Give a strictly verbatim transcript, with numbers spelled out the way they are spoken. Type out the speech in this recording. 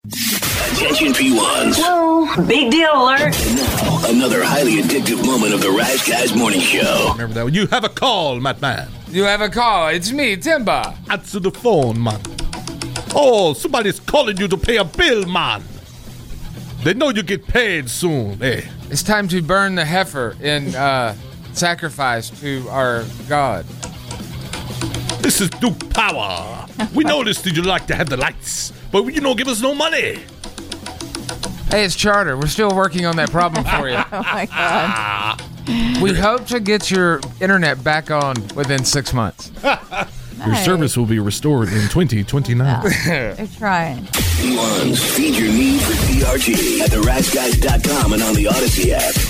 Attention P ones. Whoa, big deal alert. And now, another highly addictive moment of the Rise Guys Morning Show. Remember that. You have a call, Madman. You have a call. It's me, Timba. Answer the phone, man. Oh, somebody's calling you to pay a bill, man. They know you get paid soon, eh? It's time to burn the heifer in uh, sacrifice to our God. This is Duke Power. We noticed that you like to have the lights, but you don't give us no money. Hey, it's Charter. We're still working on that problem for you. Oh, my God. We hope to get your internet back on within six months. Your service will be restored in twenty twenty-nine. They're trying. P ones, feed your need for T R T at the rise guys dot com and on the Odyssey app.